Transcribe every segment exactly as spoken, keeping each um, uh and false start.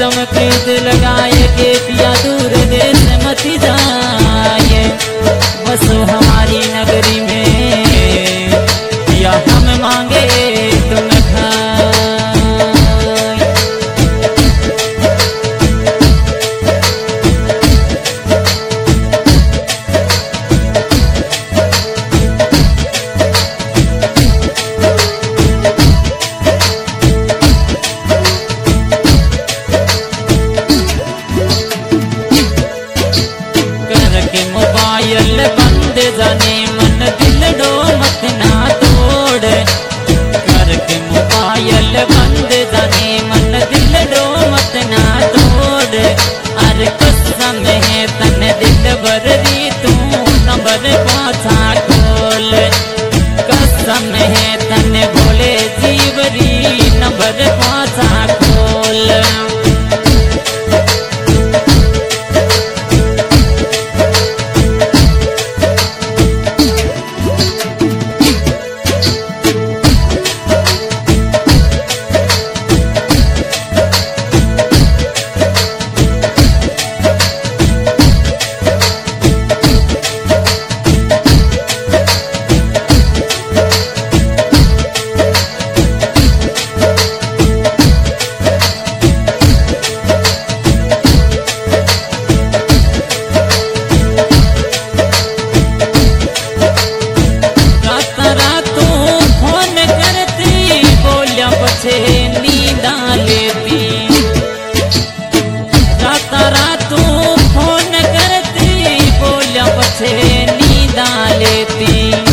गम के दिल लगाए के पिया दूर देश मत जाए, बस हमारी नगरी में पिया हम मांगे तुम खाए। मोबाइल बंद जाने मन दिल डो मत ना तोड़, करके मोबाइल बंद जाने मन दिल डो मत ना तोड़। अरे कसम है तन दिल भर दी तू नंबर पाछा खोल, कसम है तन भोले जीवरी नंबर पाछा खोल। नींदा लेती रात रात फोन करती बोलिया पछे नींदा लेती।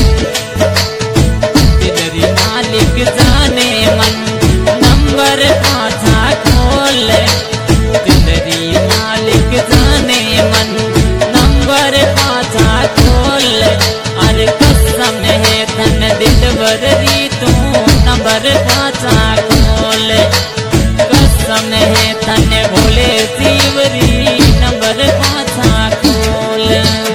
दिलरी मालिक जाने मन नंबर पाछा खोल, दिलरी मालिक जाने मन नंबर पाछा खोल। अरे कसम है तन दिल भरी तू नंबर पाछा खोल, कसम है तन भोले जीवरी नंबर पाछा खोल।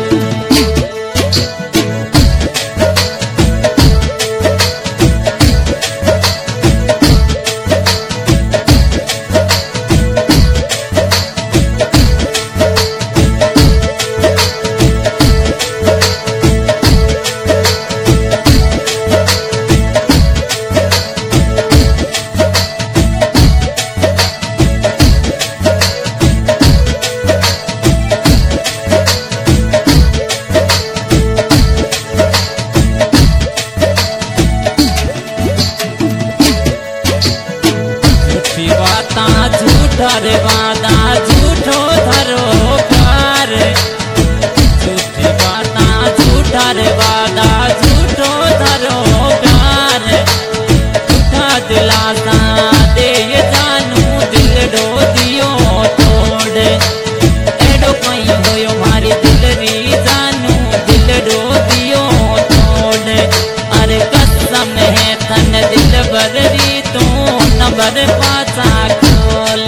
झूठर वादा झूठो धरो प्यार, झूठी बाता झूठर वादा झूठो धरो प्यार। झूठा दिलासा दे जानू दिल डो दियो तोड़, एडो कहीं होयो मारी दिलरी जानू दिल डो दियो तोड़। अरे कसम है तन दिल भरी तू नंबर पाछा खोल।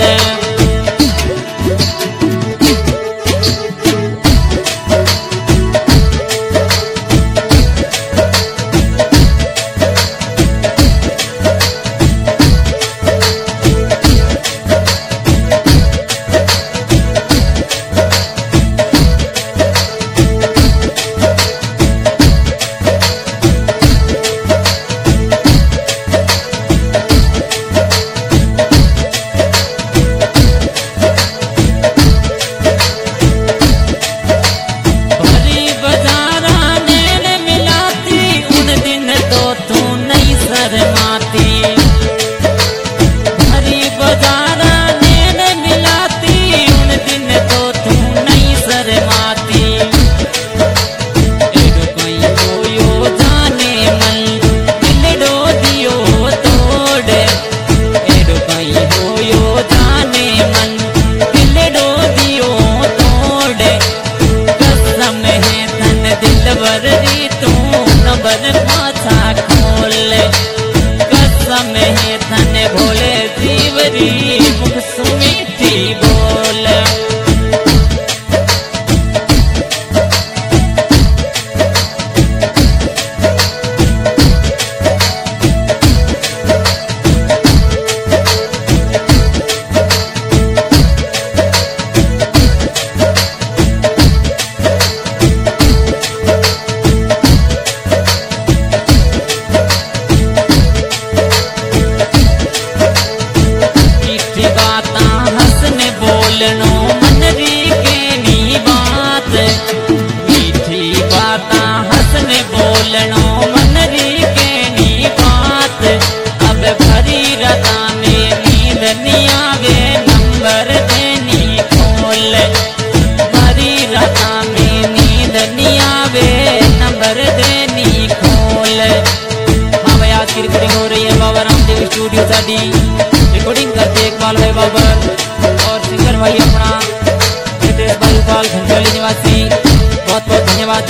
आवे नंबर देनी खोल, भरी राता में नींद नहीं आवे नंबर देनी खोल। हाँ भाई आज की रिकॉर्डिंग हो रही है बाबा रामदेव स्टूडियो साडी, रिकॉर्डिंग करते इकबाल भाई बाबर और सिंगर भाई अपना नितेश भाई उपाल घंटोली निवासी, बहुत बहुत धन्यवाद।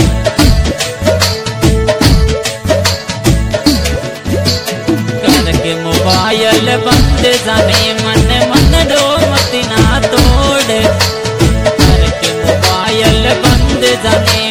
करके मोबाइल बंद जाने मन मन डो मत ना तोड़, करके मोबाइल बंद जाने